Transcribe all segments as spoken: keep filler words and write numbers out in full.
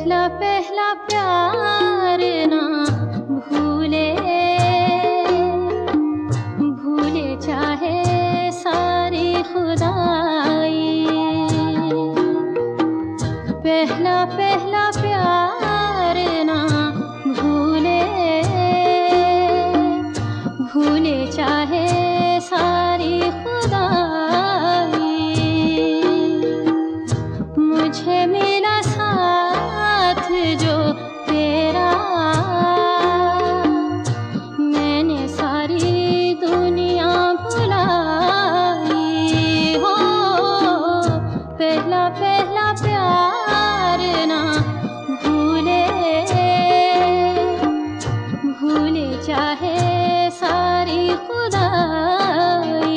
पहला पहला प्यार ना भूले, भूले चाहे सारी खुदाई। पहला पहला प्यार ना भूले, भूले चाहे सारी खुदाई। मुझे मिला साथ जो तेरा, मैंने सारी दुनिया भुलाई। हो पहला पहला प्यार ना भूले, भूले चाहे सारी खुदाई।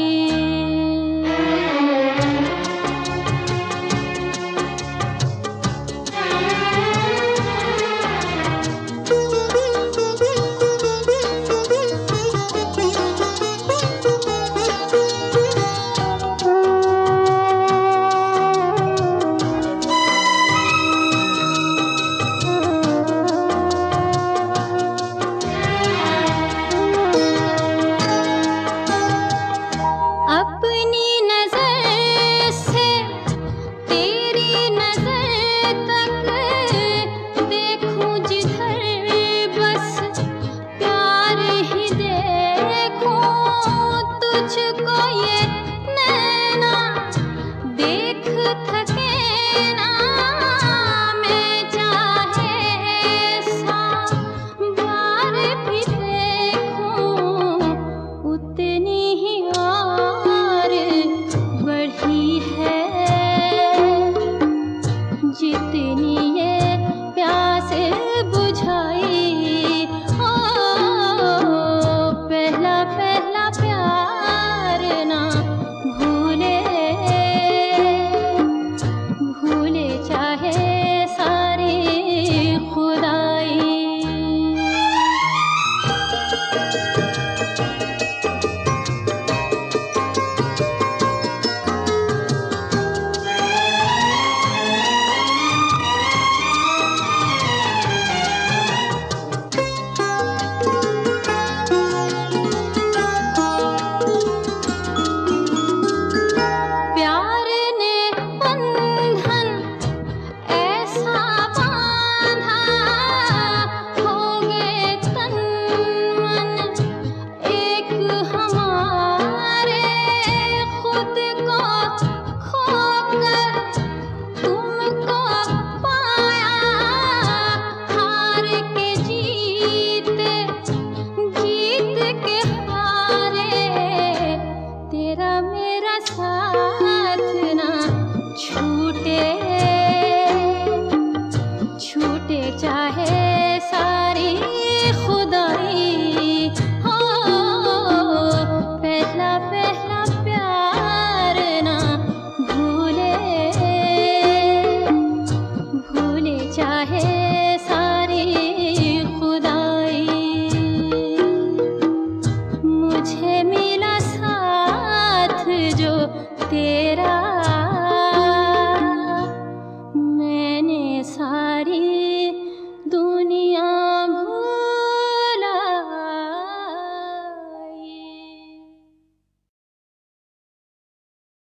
अपनी नजर से तेरी नजर तक देखूं जिधर, बस प्यार ही देखूं तुझको ये नैना देख थके ना। मैं चाहे सौ बार भी देखूं उतनी ही और बढ़ी है, जितनी ये प्यास बुझाई। ओ पहला पहला प्यार ना भूले, भूले चाहे सारी खुदाई। प्यार ने बंधन ऐसा बांधा, हो गए तन मन एक हमारे। खुद को खोकर तुमको पाया, हार के जीते जीत के हारे। तेरा मेरा साथ ना छूटे, छूटे चाहे सारी खुदाई। हो पहला पहला प्यार ना भूले, भूले चाहे सारी खुदाई। मुझे मिला साथ जो तेरा,